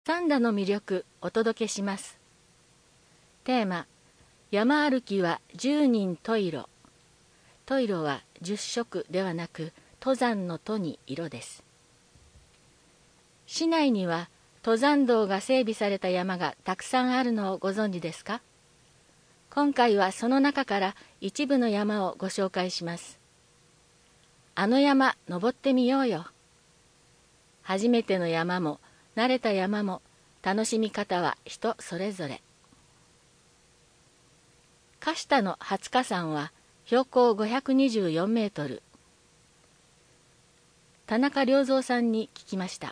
三田の魅力お届けします。テーマ、山歩きは十人十色。十色は十色ではなく登山の登に色です。市内には登山道が整備された山がたくさんあるのをご存知ですか？今回はその中から一部の山をご紹介します。あの山登ってみようよ。初めての山も慣れた山も楽しみ方は人それぞれ。鹿下の廿日山は標高524メートル。田中良三さんに聞きました。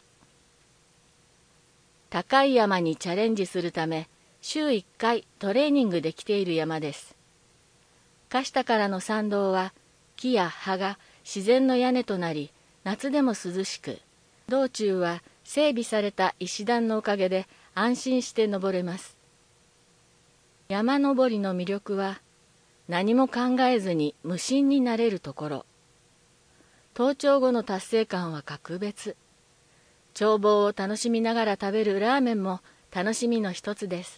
高い山にチャレンジするため週1回トレーニングで来ている山です。鹿下からの山道は木や葉が自然の屋根となり、夏でも涼しく、道中は整備された石段のおかげで安心して登れます。山登りの魅力は何も考えずに無心になれるところ。登頂後の達成感は格別。眺望を楽しみながら食べるラーメンも楽しみの一つです。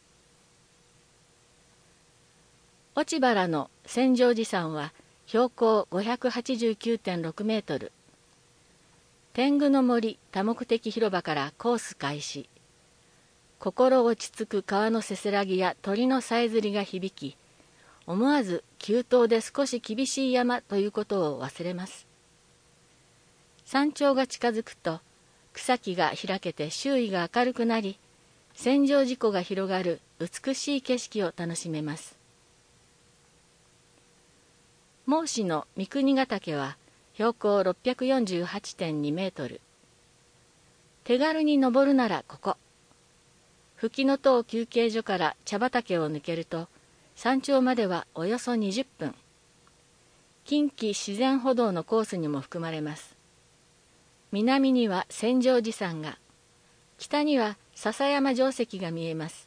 落原の千畳寺山は標高589.6 メートル。天狗の森多目的広場からコース開始。心落ち着く川のせせらぎや鳥のさえずりが響き、思わず急登で少し厳しい山ということを忘れます。山頂が近づくと草木が開けて周囲が明るくなり、千畳寺湖が広がる美しい景色を楽しめます。孟子の三国ヶ岳は標高648.2 メートル。手軽に登るならここ。吹きの塔休憩所から茶畑を抜けると、山頂まではおよそ20分。近畿自然歩道のコースにも含まれます。南には千畳寺山が、北には篠山城跡が見えます。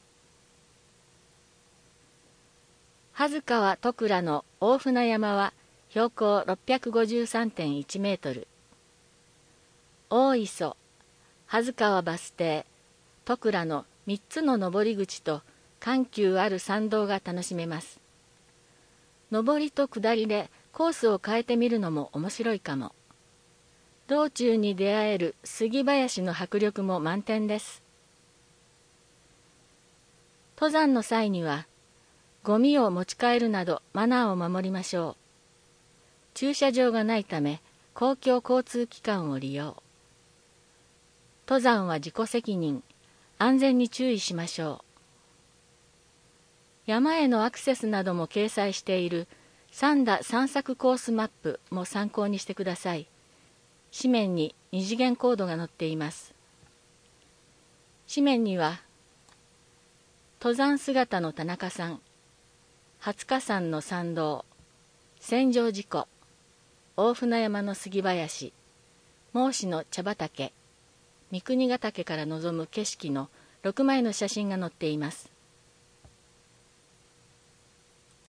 羽川戸倉の大船山は標高653.1 メートル。大磯、羽川バス停、戸倉の3つの登り口と緩急ある山道が楽しめます。上りと下りでコースを変えてみるのも面白いかも。道中に出会える杉林の迫力も満点です。登山の際にはゴミを持ち帰るなどマナーを守りましょう。駐車場がないため公共交通機関を利用。登山は自己責任、安全に注意しましょう。山へのアクセスなども掲載している三田散策コースマップも参考にしてください。紙面に二次元コードが載っています。紙面には登山姿の田中さん、廿日山の山道、千畳寺湖、大船山の杉林、孟子の茶畑、三国ヶ岳から望む景色の6枚の写真が載っています。